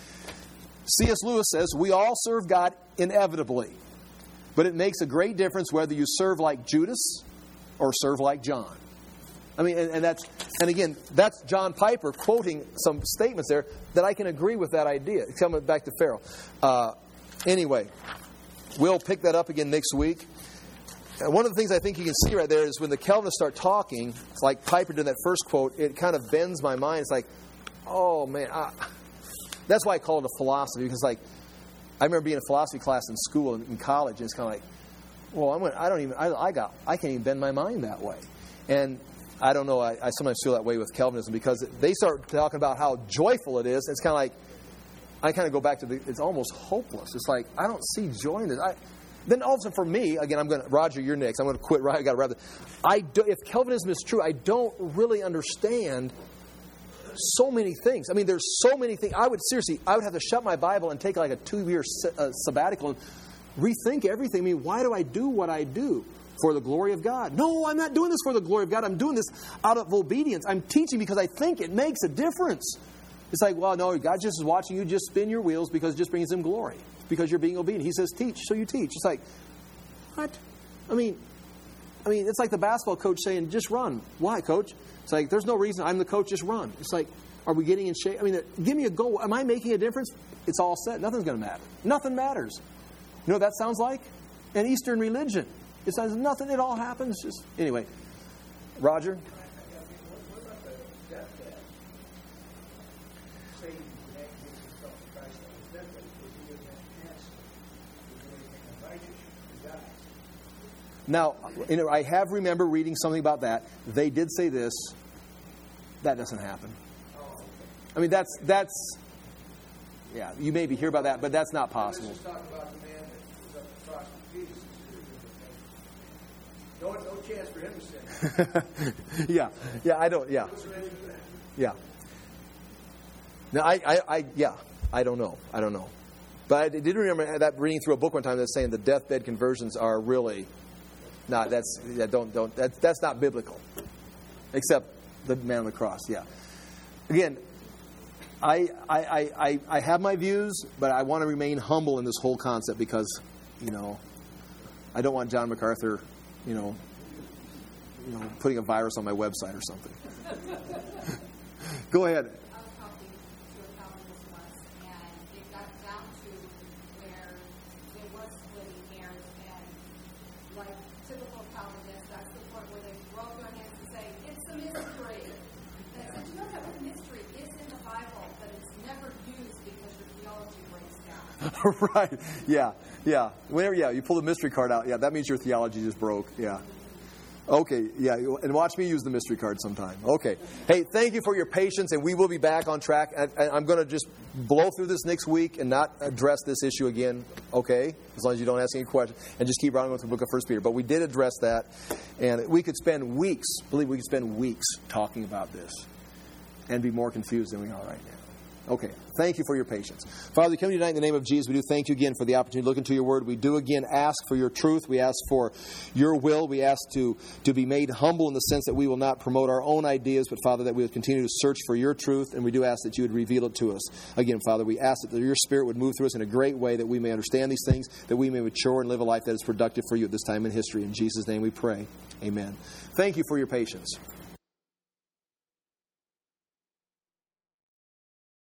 C S Lewis says, we all serve God inevitably. But it makes a great difference whether you serve like Judas or serve like John. I mean, and, and that's, and again, that's John Piper quoting some statements there that I can agree with that idea. Coming back to Pharaoh. Uh, anyway, we'll pick that up again next week. And one of the things I think you can see right there is when the Calvinists start talking, like Piper did in that first quote, it kind of bends my mind. It's like, oh man, I, that's why I call it a philosophy. Because like, I remember being in a philosophy class in school and in college, and it's kind of like, well, I'm gonna, I don't even, I, I got, I can't even bend my mind that way. And I don't know, I, I sometimes feel that way with Calvinism because they start talking about how joyful it is. It's kind of like, I kind of go back to the, it's almost hopeless. It's like, I don't see joy in this. I, then all of a sudden for me, again, I'm going to, Roger, you're next. I'm going to quit. Right, I got to wrap it. I do, if Calvinism is true, I don't really understand so many things. I mean, there's so many things. I would seriously, I would have to shut my Bible and take like a two-year uh, sabbatical and rethink everything. I mean, why do I do what I do? For the glory of God. No, I'm not doing this for the glory of God. I'm doing this out of obedience. I'm teaching because I think it makes a difference. It's like, well, no, God just is watching you just spin your wheels because it just brings Him glory. Because you're being obedient. He says, teach, so you teach. It's like, what? I mean, I mean, it's like the basketball coach saying, just run. Why, coach? It's like, there's no reason. I'm the coach, just run. It's like, are we getting in shape? I mean, give me a goal. Am I making a difference? It's all set. Nothing's going to matter. Nothing matters. You know what that sounds like? An Eastern religion. It says nothing. It all happens. Just anyway, Roger. What about the deathbed? Say the man gives himself to Christ on his deathbed because he was an answer to do anything unrighteous. He dies. Now, you know, I have remember reading something about that. They did say this. That doesn't happen. I mean, that's that's. Yeah, you maybe hear about that, but that's not possible. Let's just talk about the man that was up the cross with Jesus. No, no chance for him to sin. yeah, yeah, I don't, yeah. Yeah. Now, I, I, I, yeah, I don't know. I don't know. But I did remember that reading through a book one time that's saying the deathbed conversions are really not, that's, yeah, don't, don't, that's, that's not biblical. Except the man on the cross, yeah. Again, I, I, I, I have my views, but I want to remain humble in this whole concept because, you know, I don't want John MacArthur, you know, you know, putting a virus on my website or something. Go ahead. I was talking to a Calvinist once, and it got down to where there was splitting hairs, and like typical Calvinists, that's the point where they throw their hands and say, it's a mystery. And I said, you know that a mystery is in the Bible, but it's never used because your theology breaks down. Right. Yeah. Yeah. Whenever, yeah, you pull the mystery card out, yeah, that means your theology just broke. Yeah. Okay, yeah, and watch me use the mystery card sometime. Okay. Hey, thank you for your patience, and we will be back on track. I, I'm going to just blow through this next week and not address this issue again, okay? As long as you don't ask any questions, and just keep running with the book of First Peter. But we did address that, and we could spend weeks, believe we could spend weeks talking about this and be more confused than we are right now. Okay, thank you for your patience. Father, we come to you tonight in the name of Jesus. We do thank you again for the opportunity to look into your word. We do again ask for your truth. We ask for your will. We ask to, to be made humble in the sense that we will not promote our own ideas, but Father, that we would continue to search for your truth, and we do ask that you would reveal it to us. Again, Father, we ask that your Spirit would move through us in a great way, that we may understand these things, that we may mature and live a life that is productive for you at this time in history. In Jesus' name we pray. Amen. Thank you for your patience.